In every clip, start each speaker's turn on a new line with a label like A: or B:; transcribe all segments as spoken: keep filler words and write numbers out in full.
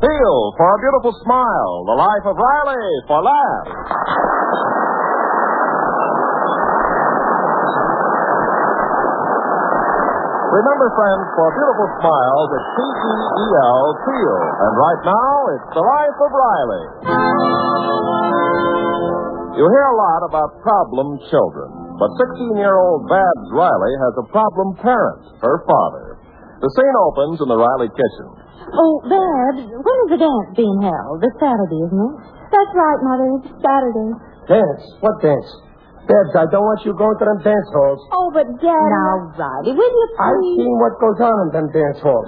A: Feel for a beautiful smile. The Life of Riley for laughs. Remember, friends, for beautiful smiles, it's C E E L, Feel. And right now, it's The Life of Riley. You hear a lot about problem children, but sixteen-year-old Babs Riley has a problem parent, her father. The scene opens in the Riley kitchen.
B: Oh, Babs, when is the dance being held? This Saturday, isn't it?
C: That's right, Mother. It's Saturday.
D: Dance? What dance? Babs, I don't want you going to them dance halls.
C: Oh, but Daddy...
B: Now, Riley, will you please...
D: I've seen what goes on in them dance halls.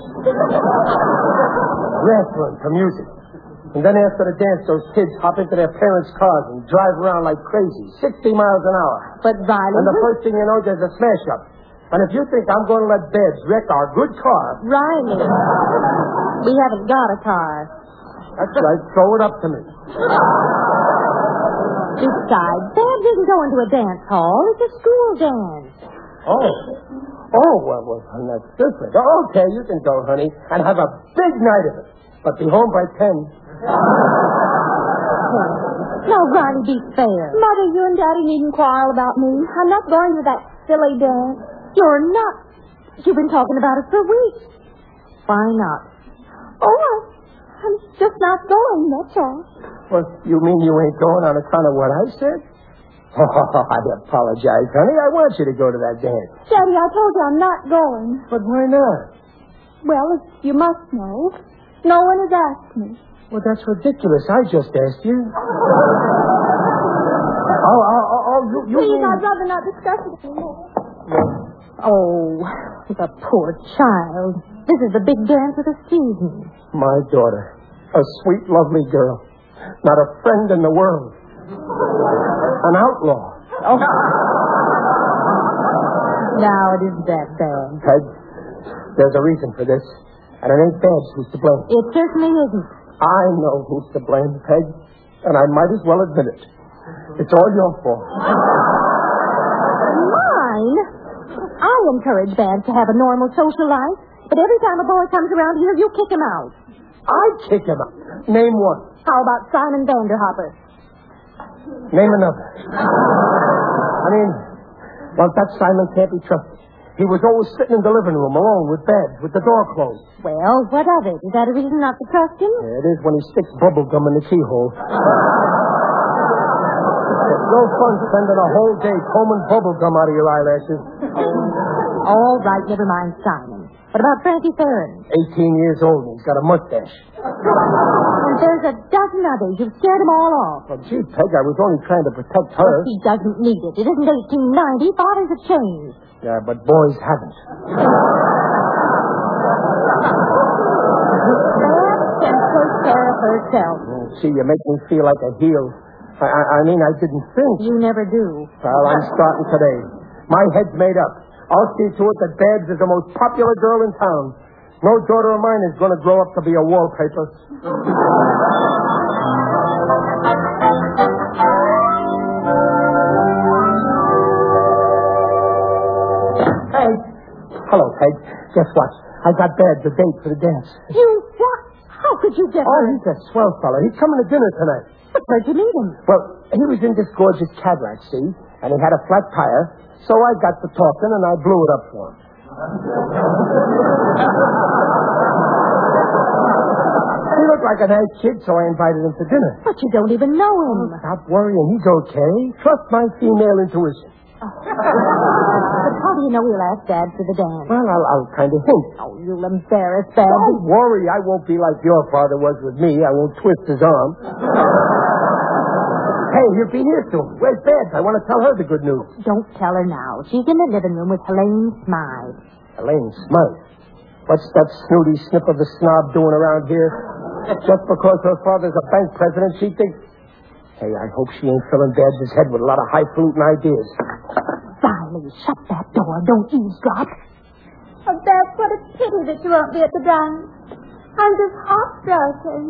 D: Wrestling for music. And then after the dance, those kids hop into their parents' cars and drive around like crazy, sixty miles an hour.
B: But, Riley...
D: And the
B: we...
D: first thing you know, there's a smash-up. And if you think I'm going to let Babs wreck our good car...
B: Riley, we haven't got a car.
D: That's right. Throw it up to me.
B: Besides, Babs isn't going to a dance hall. It's a school dance.
D: Oh. Oh, well, well, that's different. Okay, you can go, honey, and have a big night of it. But be home by ten.
B: Now, Riley, be fair.
C: Mother, you and Daddy needn't quarrel about me. I'm not going to that silly dance.
B: You're not. You've been talking about it for weeks. Why not?
C: Oh, I, I'm just not going, that's all.
D: Well, you mean you ain't going on account of what I said? Oh, I apologize, honey. I want you to go to that dance.
C: Daddy, I told you I'm not going.
D: But why not?
C: Well, you must know. No one has asked me.
D: Well, that's ridiculous. I just asked you. oh, oh, oh, oh, you, you
C: Please,
D: mean...
C: I'd rather not discuss it anymore.
B: Oh, the poor child. This is the big dance of the season.
D: My daughter. A sweet, lovely girl. Not a friend in the world. An outlaw.
B: Oh. Now it isn't that bad.
D: Peg, there's a reason for this. And it ain't Babs who's to blame.
B: It certainly isn't.
D: I know who's to blame, Peg. And I might as well admit it. It's all your fault.
B: Mine? I encourage Babs to have a normal social life. But every time a boy comes around here, you kick him out.
D: I kick him out. Name one.
B: How about Simon Vanderhopper?
D: Name another. I mean, well, that Simon can't be trusted. He was always sitting in the living room alone with Babs, with the door closed.
B: Well, what of it? Is that a reason not to trust him?
D: Yeah, it is when he sticks bubble gum in the keyhole. It's no fun spending a whole day combing bubble gum out of your eyelashes.
B: All right, never mind Simon. What about Frankie Farron?
D: Eighteen years old and he's got a mustache.
B: And there's a dozen others. You've scared them all off.
D: Well, gee, Peg, I was only trying to protect her.
B: But he doesn't need it. It isn't eighteen ninety. Fathers have changed.
D: Yeah, but boys haven't.
B: Babs can take care of herself.
D: Oh, gee, you make me feel like a heel. I, I, I mean, I didn't think.
B: You never do.
D: Well, I'm starting today. My head's made up. I'll see to it that Babs is the most popular girl in town. No daughter of mine is going to grow up to be a wallpaper. Peg. Hello, Peg. Guess what? I got Babs a date for the dance.
B: You what? How could you get
D: Oh,
B: her?
D: he's a swell fella. He's coming to dinner tonight.
B: But where'd you meet him?
D: Well, he was in this gorgeous Cadillac, see? And he had a flat tire. So I got to talking, and I blew it up for him. He looked like a nice kid, so I invited him to dinner.
B: But you don't even know him.
D: Stop worrying. He's okay. Trust my female intuition.
B: Oh. But how do you know he'll ask Dad for the dance?
D: Well, I'll, I'll kind of hint.
B: Oh, you'll embarrass Dad.
D: Don't worry. I won't be like your father was with me. I won't twist his arm. Hey, you'll be here soon. Where's Babs? I want to tell her the good news.
B: Don't tell her now. She's in the living room with Helene Smythe.
D: Helene Smythe? What's that snooty snip of a snob doing around here? Just because her father's a bank president, she thinks... Hey, I hope she ain't filling Babs' head with a lot of highfalutin ideas.
B: Riley, shut that door. Don't eavesdrop.
C: Oh, Babs, what a pity that you won't be at the dance. I'm just heartbroken.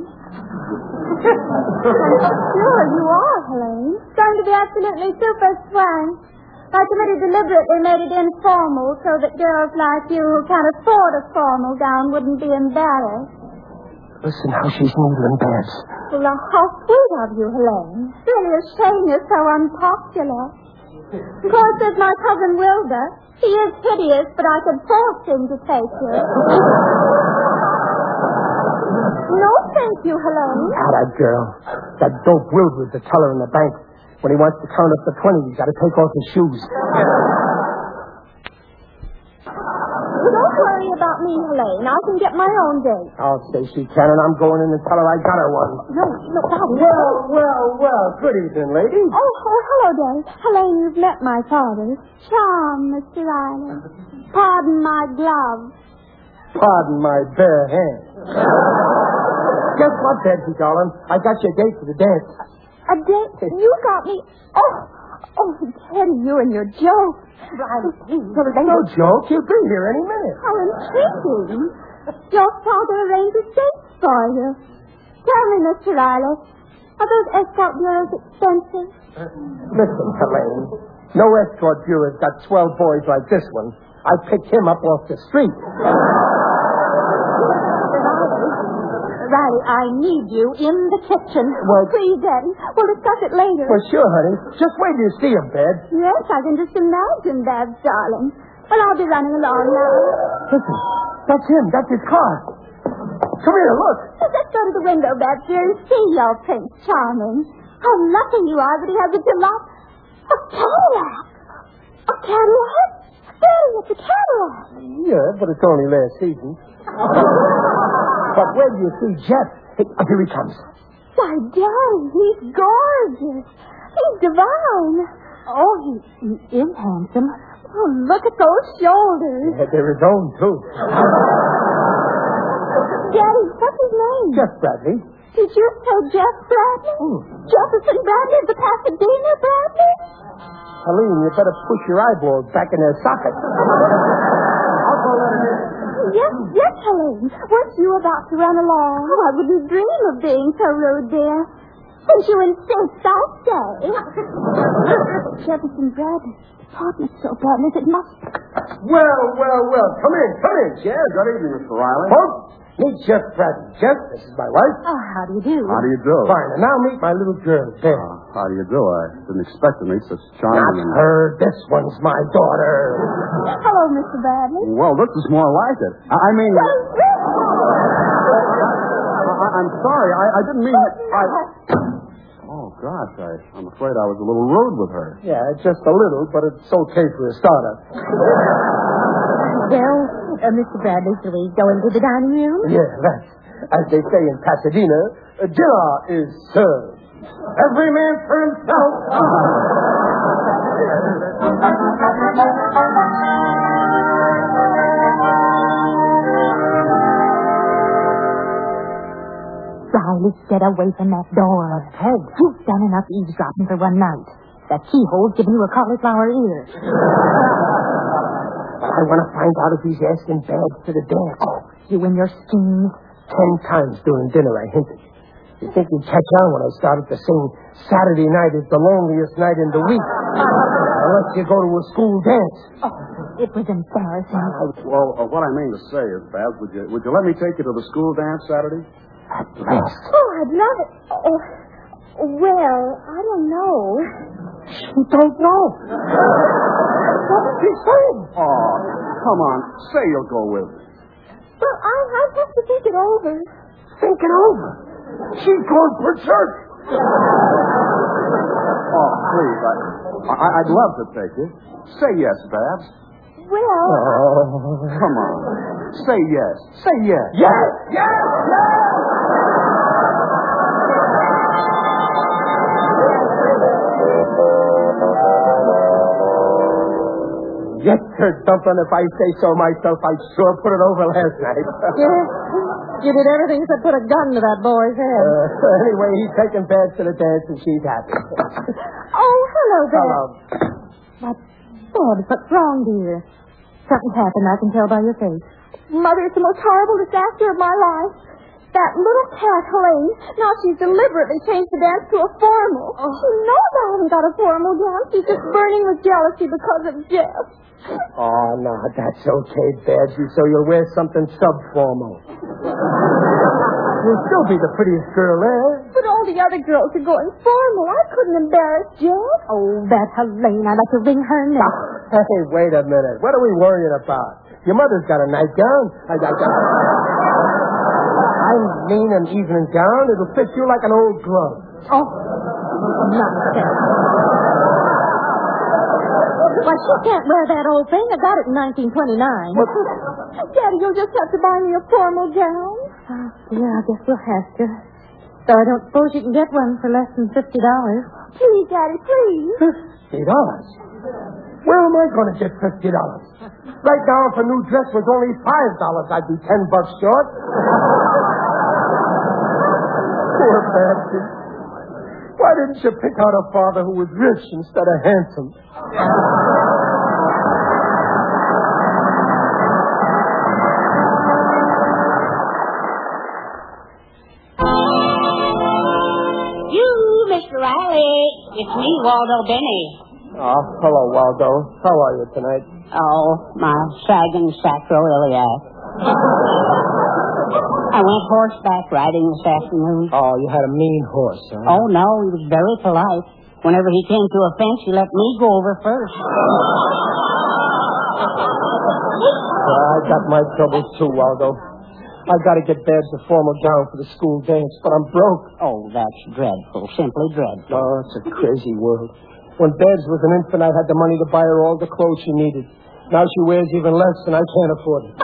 C: Sure, you are, Helene. It's going to be absolutely super swank. My committee deliberately made it informal so that girls like you who can't afford a formal gown wouldn't be embarrassed.
D: Listen how she's needling Babs.
C: Well, now, how sweet of you, Helene. Really a shame you're so unpopular. Of course, there's my cousin Wilbur. He is hideous, but I could force him to take you. No, thank you, Helene.
D: Ah, that girl. That dope Wilbur, the teller in the bank. When he wants to count up to twenty, he's got to take off his shoes.
C: Don't worry about me, Helene. I can get my own date.
D: I'll say she can, and I'm going in and tell her I got her one.
C: No, no, Daddy.
D: Well, well, well. Good evening, lady.
C: Oh, oh, hello, Daddy. Helene, you've met my father. Charm, Mister Riley. Pardon my glove.
D: Pardon my bare hand. Guess what, Betsy, darling? I got your date for the dance.
C: A date? You got me. Oh, oh, Teddy, you and your joke. Riley, please.
D: No joke. You'll be here any minute.
C: How intriguing. Your father arranged a date for you. Tell me, Mister Riley, are those escort bureaus expensive?
D: Uh, listen, Helene. No escort bureau's got swell boys like this one. I picked him up off the street.
B: Riley, I need you in the kitchen.
D: Well,
C: Please, Daddy. We'll discuss it later.
D: Well, sure, honey. Just wait till you see him, Bed.
C: Yes, I can just imagine that, darling. Well, I'll be running along now.
D: Listen, that's him. That's his car. Come here, look.
C: Let's go to the window back here and see your Prince Charming. How lucky you are that he has a jalop. A Cadillac. A Cadillac? Daddy, it's a Cadillac.
D: Yeah, but it's only last season. But where do you see Jeff? Hey, oh, here he comes.
C: Why, Daddy, he's gorgeous. He's divine.
B: Oh, he, he is handsome.
C: Oh, look at those shoulders.
D: Yeah, they're his own, too.
C: Daddy, what's his name?
D: Jeff Bradley.
C: Did you say Jeff Bradley?
D: Hmm.
C: Jefferson Bradley of the Pasadena Bradley?
D: Helene, you better push your eyeballs back in their sockets. I'll go let him in.
C: Yes, yes, Helene. Weren't you about to run along? Oh, I wouldn't dream of being so rude, dear. Since you insist, I'll stay. Jefferson Bradley. Apartment's so bad, it must be.
D: Well, well, well. Come in, come in, Jeff.
A: Good evening, Mister Riley.
D: Folks, meet Jeff Bradley. Jeff, this is my wife.
B: Oh, how do you do?
A: How do you do?
D: Fine. And now meet my little girl, Beth.
A: Uh, how do you do? I didn't expect to meet such charming...
D: Not her. This one's my daughter.
C: Hello, Mister Bradley.
A: Well, this is more like it. I, I mean... I, I'm sorry. I, I didn't mean... I... Oh, gosh, I, I'm afraid I was a little rude with her.
D: Yeah, just a little, but it's okay for a starter.
B: Well, uh, Mister Bradley, shall we go into the dining room?
D: Yeah, that's, as they say in Pasadena, uh, dinner is served. Every man for himself.
B: Riley, get away from that door.
D: Peg.
B: You've done enough eavesdropping for one night. That keyhole's giving you a cauliflower ear.
D: I want to find out if he's asking Babs to the dance.
B: Oh, you and your schemes.
D: Ten times during dinner I hinted. You think he'd catch on when I started to sing Saturday night is the loneliest night in the week. Unless you go to a school dance.
B: Oh, it was embarrassing.
A: Well, uh, what I mean to say is, Babs, would you, would you let me take you to the school dance Saturday?
D: At last.
C: Oh, I'd love it. Oh, well, I don't know.
D: She don't know. What did she say?
A: Oh, come on. Say you'll go with me.
C: Well, I, I have to think it over.
D: Think it over. She's going for church.
A: Oh, please. I, I, I'd love to take you. Say yes, Babs.
C: Well,
D: Oh.
A: Come on. Say yes. Say yes.
D: Yes, yes, yes. Yes, sir, Dumplin', if I say so myself, I sure put it over last night.
B: Yeah, you did everything except put a gun to that boy's head.
D: Uh, anyway, he's taking Babs to the dance, and she's happy.
C: oh, hello there.
D: Hello.
B: But, Babs, what's wrong, dear? Something's happened, I can tell by your face.
C: Mother, it's the most horrible disaster of my life. That little cat, Helene, now she's deliberately changed the dance to a formal. Oh. She knows I haven't got a formal dance. She's just burning with jealousy because of Jeff.
D: Oh, no, that's okay, Babsy, so you'll wear something sub-formal. You'll still be the prettiest girl there.
C: But all the other girls are going formal. I couldn't embarrass Jeff.
B: Oh, that Helene. I'd like to wring her neck.
D: Hey, wait a minute. What are we worrying about? Your mother's got a nightgown. I got I'm mean an evening gown. It'll fit you like an old glove.
B: Oh, nonsense. Well, she can't wear that old thing. I got it in nineteen twenty-nine.
C: Daddy, you'll just have to buy me a formal gown.
B: Oh, yeah, I guess we'll have to. Though I don't suppose you can get one for less than fifty dollars.
C: Please, Daddy, please.
D: Fifty dollars? Where am I going to get fifty dollars? Right now, if a new dress was only five dollars, I'd be ten bucks short. Poor bastard. Why didn't you pick out a father who was rich instead of handsome?
E: You, Mister Riley. It's me, Waldo Benny.
D: Oh, hello, Waldo. How are you tonight?
E: Oh, my sagging sacroiliac. I went horseback riding this afternoon.
D: Oh, you had a mean horse, huh?
E: Oh, no, he was very polite. Whenever he came to a fence, he let me go over first.
D: Well, I got my troubles too, Waldo. I got to get Babs a formal gown for the school dance, but I'm broke.
E: Oh, that's dreadful, simply dreadful.
D: Oh, it's a crazy world. When Babs was an infant, I had the money to buy her all the clothes she needed. Now she wears even less, and I can't afford it.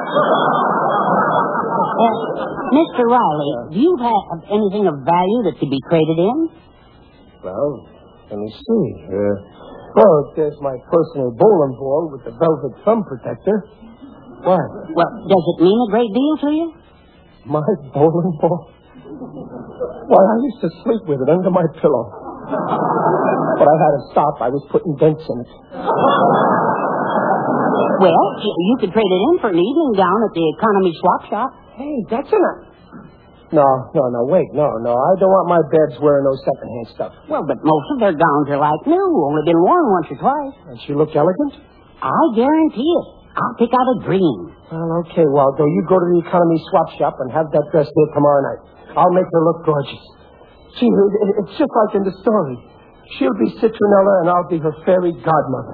E: Uh, Mister Riley, do you have anything of value that could be traded in?
D: Well, let me see. Uh, well, there's my personal bowling ball with the velvet thumb protector. What?
E: Well, does it mean a great deal to you?
D: My bowling ball? Why, I used to sleep with it under my pillow. But I had to stop. I was putting dents in it.
E: Well, you could trade it in for an evening gown at the economy swap shop.
D: Hey, that's enough. No, no, no, wait, no, no. I don't want my Babs wearing no secondhand stuff.
E: Well, but most of their gowns are like new, only been worn once or twice.
D: And she look elegant?
E: I guarantee it. I'll pick out a dream.
D: Well, okay, Waldo. You go to the economy swap shop and have that dress there tomorrow night. I'll make her look gorgeous. Gee, it, it's just like in the story. She'll be Citronella and I'll be her fairy godmother.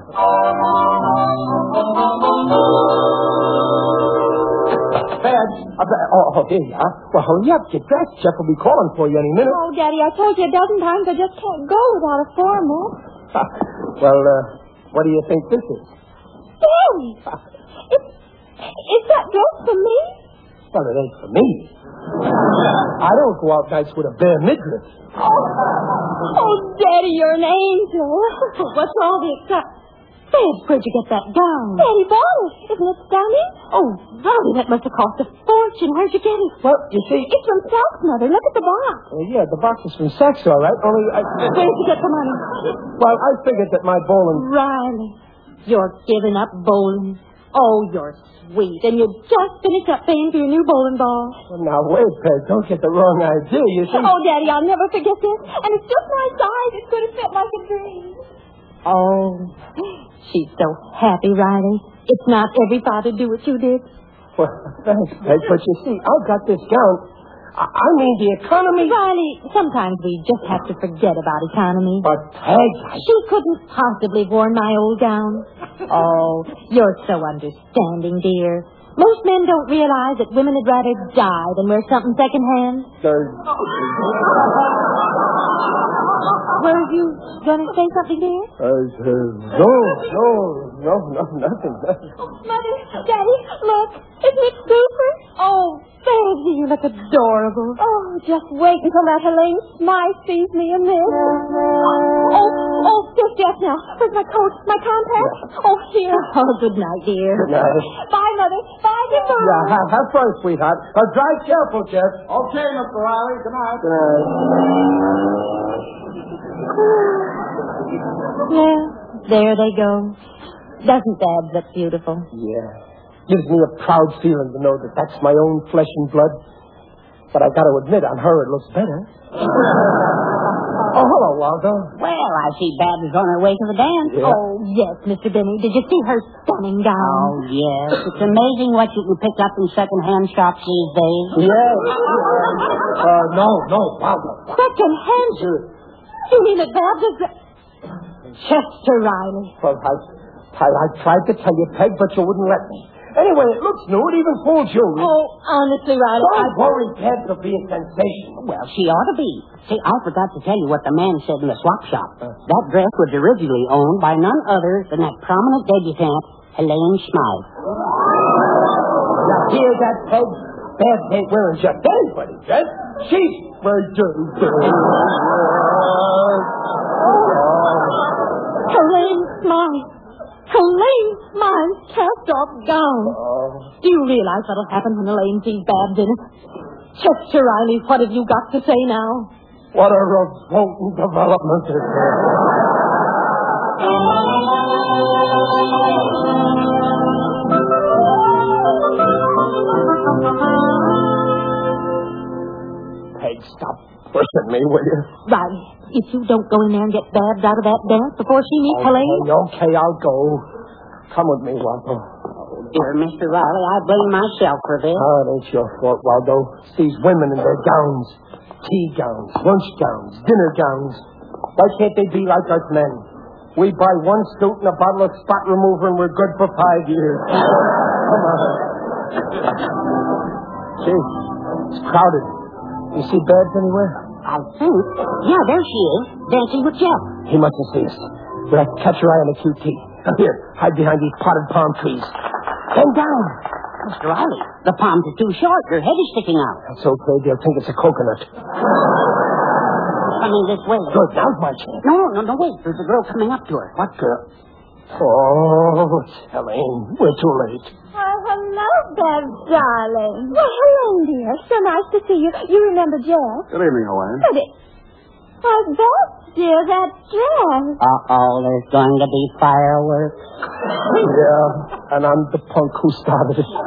D: Babs, oh, oh, here you are. Well, hurry up, get dressed. Jeff will be calling for you any minute.
C: Oh, Daddy, I told you a dozen times I just can't go without a formal.
D: Well, uh, what do you think this is?
C: Daddy, is, is that dress for me?
D: Well, it ain't for me. I don't go out nights with a bare midriff.
C: Oh, oh, Daddy, you're an angel. What's all the excitement?
B: Babs, where'd you get that gown?
C: Daddy bought it. Isn't it stunning?
B: Oh, Riley, that must have cost a fortune. Where'd you get it?
D: Well, you see...
C: It's from Saks, Mother. Look at the box.
D: Well, yeah, the box is from Saks, all right. Only I...
B: Where'd you get the money?
D: Well, I figured that my bowling...
B: Riley, you're giving up bowling. Oh, you're sweet. And you just finished up paying for your new bowling ball.
D: Well, now, wait, Peg. Don't get the wrong idea. You see...
C: Oh, Daddy, I'll never forget this. And it's just my size. It's going to fit like a dream.
B: Oh, she's so happy, Riley. It's not every father do what you did.
D: Well, thanks, Peg. But you see, I got this gown. I, I mean, the economy...
B: Riley, sometimes we just have to forget about economy.
D: But, Peg... I...
B: She couldn't possibly have worn my old gown. Oh, you're so understanding, dear. Most men don't realize that women would rather die than wear something secondhand.
D: There's...
B: Were you going to say something, dear?
D: Uh, uh, no, no, no, no, nothing, nothing.
C: Mother, Daddy, look. Isn't it super?
B: Oh, baby, you look adorable.
C: Oh, just wait until that Helene Smythe sees me in this. Oh, oh, there's Jeff now. Where's my coat? My contacts? Oh, here.
B: Oh, good night, dear.
D: Good night.
C: Bye, Mother. Bye, goodbye.
D: Yeah, have, have fun, sweetheart. Uh, drive careful, Jeff.
F: Okay, Mister Riley. Good night.
D: Good night.
B: Yeah, there they go. Doesn't Babs look beautiful?
D: Yeah. Gives me a proud feeling to know that that's my own flesh and blood. But I got to admit, on her it looks better. Oh, hello, Waldo.
E: Well, I see Babs is on her way to the dance.
D: Yeah.
B: Oh, yes, Mister Benny. Did you see her stunning gown?
E: Oh, yes. It's amazing what you can pick up in second-hand shops these days.
D: Yes. Uh, no, no, Waldo.
B: Second-hand? You mean that Babs is... Chester Riley.
D: Well, I, I, I tried to tell you, Peg, but you wouldn't let me. Anyway, it looks new. It even fools you.
B: Oh, honestly, Riley,
D: Don't
B: I...
D: worry, Peg. It'll be a sensation.
E: Well, she ought to be. See, I forgot to tell you what the man said in the swap shop. That dress was originally owned by none other than that prominent debutante, Helene Smythe.
D: Now, hear that, Peg? Babs ain't wearing just anybody's dress. She's wearing dirty dress.
B: Helene Smythe. Helene Smythe's cast-off gown.
D: Oh.
B: Do you realize what'll happen when Elaine sees Babs in it? Chester Riley, what have you got to say now?
D: What a revolting development is there. Peg, stop pushing me, will you?
B: Riley, if you don't go in there and get Babs out of that dance before she meets
D: Okay,
B: Helene...
D: okay, I'll go. Come with me, Waldo.
E: Dear Mister Riley, I blame myself for this.
D: Oh, it ain't your fault, Waldo. It's these women in their gowns. Tea gowns, lunch gowns, dinner gowns. Why can't they be like us men? We buy one suit and a bottle of spot remover and we're good for five years. Come on. Gee, it's crowded. You see Babs anywhere?
E: I think. Yeah, there she is, dancing with Jeff.
D: He mustn't see us. We'll have to catch her eye on the Q T. Now, here, hide behind these potted palm trees. Bend down.
E: Mister Riley, the palms are too short. Your head is sticking out.
D: That's okay. They'll think it's a coconut.
E: Coming this way.
D: Good. Now's my chance.
E: No, no, no, wait. There's a girl coming up to her.
D: What girl? Oh, it's Helene. We're too late.
C: Oh, hello, Babs, darling. Well, Helene, dear. So nice to see you. You remember Jeff?
F: Good evening, Helene.
C: But it... Why, Babs, dear, that dress.
E: Uh-oh, there's going to be fireworks.
D: Yeah, and I'm the punk who started it.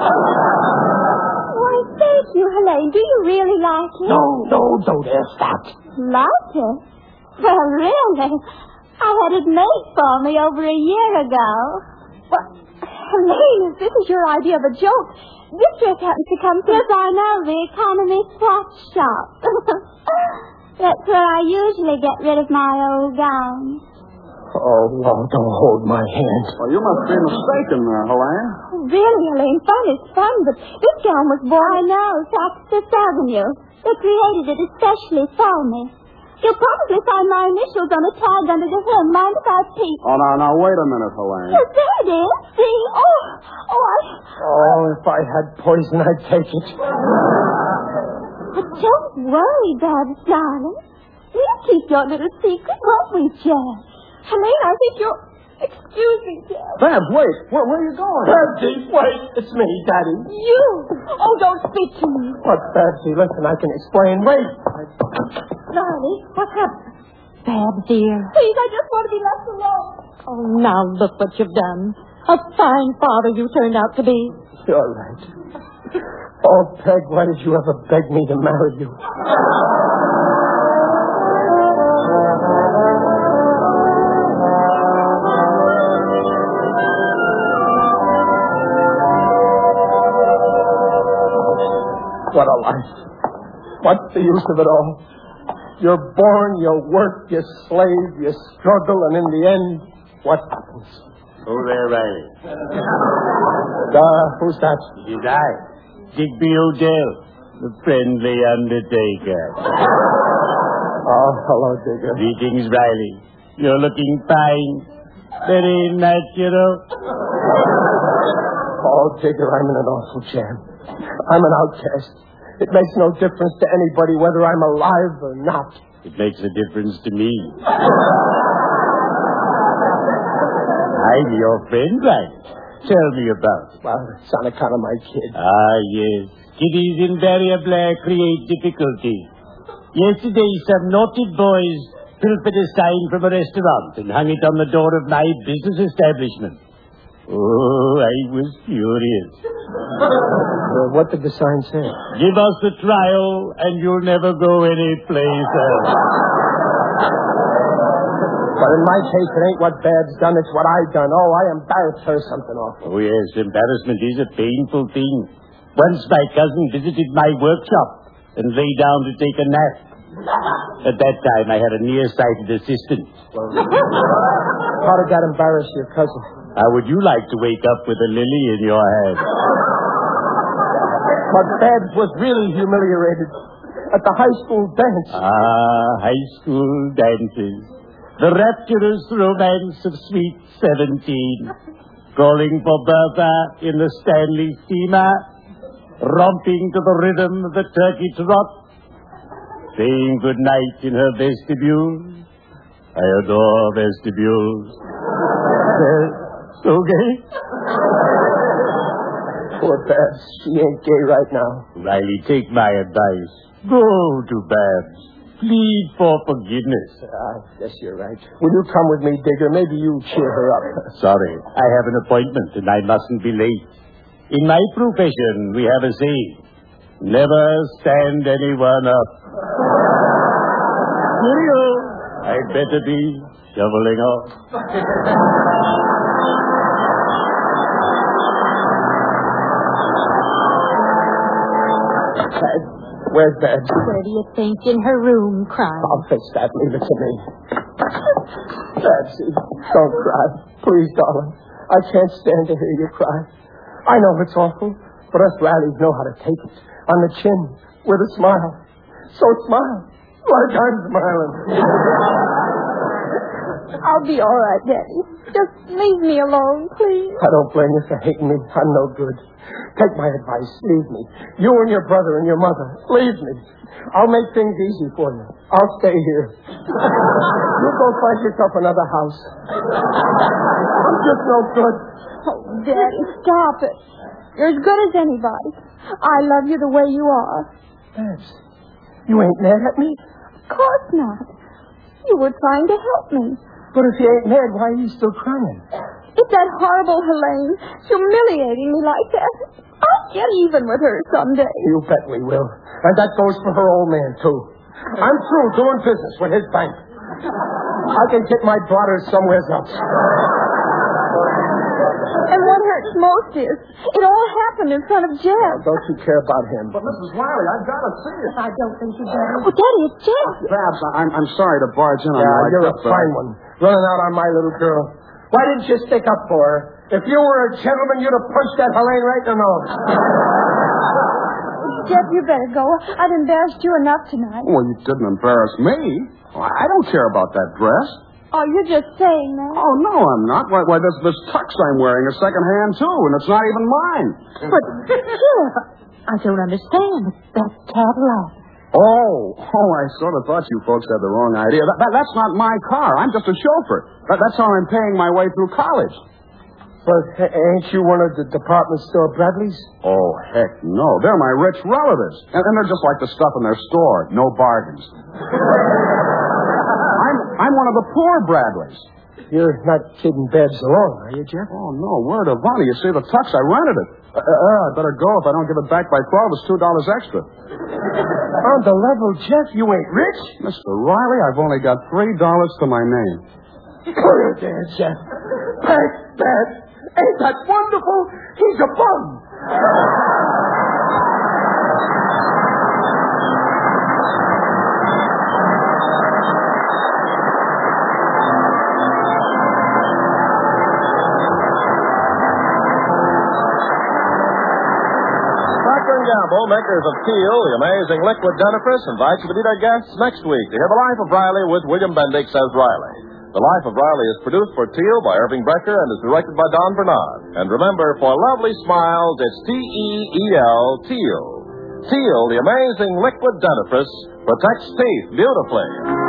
C: Why, thank you, Helene. Do you really like it?
D: No, no, don't ask that.
C: Like it? Well, really? I had it made for me over a year ago. Well, Helene, if this is your idea of a joke, this dress happens to come from... Yes, I know, the economy swap shop. That's where I usually get rid of my old gowns.
D: Oh, Lord, don't hold my hand.
F: Well, you must be mistaken there, Helene.
C: Oh, really, Helene, fun is fun, but this gown was born... I know, South Fifth Avenue. They created it especially for me. You'll probably find my initials on a tag under the hem. Mind if I peek?
F: Oh, now, now, wait a minute, Helene.
C: Oh, there it is. See? Oh, oh, I...
D: Oh, if I had poison, I'd take it.
C: But don't worry, Babs, darling. We'll keep your little secret, won't we, Jeff? Helene, I think you're... Excuse me, Jeff.
F: Babs, wait. Where, where are you going?
D: Babsy, wait. It's me, Daddy.
C: You? Oh, don't speak to me.
D: What, Babsy? Listen, I can explain. Wait.
C: Riley, what's happened?
B: Babs, dear.
C: Please, I just want to be left alone.
B: Oh, now look what you've done. A fine father you turned out to be.
D: You're right. Oh, Peg, why did you ever beg me to marry you? What a life. What's the use of it all? You're born, you work, you slave, you struggle, and in the end, what happens?
G: Oh, there, Riley.
D: Uh, who's that?
G: It is I, Digby Odell, the friendly undertaker.
D: Oh, hello, Digger.
G: Greetings, Riley. You're looking fine. Very natural.
D: Oh, Digger, I'm in an awful jam. I'm an outcast. It makes no difference to anybody whether I'm alive or not.
G: It makes a difference to me. I'm your friend, Riley. Tell me about it.
D: Well, it's on account of my kid.
G: Ah, yes. Kiddies invariably create difficulties. Yesterday, some naughty boys pilfered a sign from a restaurant and hung it on the door of my business establishment. Oh, I was furious.
D: Uh, what did the sign say?
G: Give us the trial, and you'll never go any place else.
D: But in my case, it ain't what Bab's done, it's what I've done. Oh, I embarrassed her something awful.
G: Oh, yes, embarrassment is a painful thing. Once my cousin visited my workshop and lay down to take a nap. At that time, I had a nearsighted assistant.
D: Well, how did that embarrass your cousin?
G: How would you like to wake up with a lily in your hand?
D: But Babs was really humiliated at the high school dance.
G: Ah, high school dances. The rapturous romance of sweet seventeen. Calling for Bertha in the Stanley steamer. Romping to the rhythm of the turkey trot. Saying good night in her vestibule. I adore vestibules. They're so gay.
D: Poor Babs. She ain't gay right now.
G: Riley, take my advice. Go to Babs. Plead for forgiveness.
D: I guess you're right. Will you come with me, Digger? Maybe you cheer her up.
G: Sorry, I have an appointment and I mustn't be late. In my profession, we have a saying. Never stand anyone up. Cheerio. I'd better be shoveling off.
D: Where's Babs?
B: Where do you think? In her room, crying.
D: I'll fix that. Leave it to me. Babsy, don't cry. Please, darling. I can't stand to hear you cry. I know it's awful, but us Rallies know how to take it. On the chin, with a smile. So smile, like I'm smiling.
C: I'll be all right, Daddy. Just leave me alone, please.
D: I don't blame you for hating me. I'm no good. Take my advice. Leave me. You and your brother and your mother. Leave me. I'll make things easy for you. I'll stay here. You go find yourself another house. I'm just no good.
C: Oh, Daddy, stop it. You're as good as anybody. I love you the way you are.
D: Babs, you ain't mad at me?
C: Of course not. You were trying to help me.
D: But if you ain't mad, why are you still crying?
C: It's that horrible Helene humiliating me like that. I'll get even with her someday.
D: You bet we will. And that goes for her old man, too. I'm through doing business with his bank. I can get my daughter somewhere else.
C: And what hurts most is, it all happened in front of Jeff.
D: Don't you care about him?
F: But, Missus Riley, I've got to see it.
B: I don't think you better.
C: Oh, Daddy, it's Jeff.
F: Babs, I'm, I'm sorry to barge in on
D: Yeah,
F: you like
D: you're
F: this,
D: a
F: but-
D: fine one. Running out on my little girl. Why didn't you stick up for her? If you were a gentleman, you'd have punched that Helene right in the nose.
C: Jeff, you better go. I've embarrassed you enough tonight.
F: Well, you didn't embarrass me. I don't care about that dress.
C: Oh, you're just saying that.
F: Oh, no, I'm not. Why, why this, this tux I'm wearing is second-hand, too, and it's not even mine.
B: But, Jeff, I don't understand. That Cadillac.
F: Oh, oh, I sort of thought you folks had the wrong idea. That, that, that's not my car. I'm just a chauffeur. That, that's how I'm paying my way through college.
D: But ain't you one of the department store Bradleys?
F: Oh, heck no. They're my rich relatives. And, and they're just like the stuff in their store. No bargains. I'm, I'm one of the poor Bradleys.
D: You're not kidding Babs alone, are you, Jeff?
F: Oh, no. Word of honor. You see, the tux, I rented it. Uh, uh, I better go. If I don't give it back by twelve, it's two dollars extra.
D: On the level, Jeff, you ain't rich.
F: Mister Riley, I've only got three dollars to my name.
D: Clear there, Jeff. Thank Babs. Ain't that wonderful? He's a bum.
A: Gamble, makers of Teal, the amazing liquid dentifrice, invites you to be their guests next week to hear The Life of Riley with William Bendix as Riley. The Life of Riley is produced for Teal by Irving Brecker and is directed by Don Bernard. And remember, for lovely smiles, it's T E E L, Teal. Teal, the amazing liquid dentifrice, protects teeth beautifully.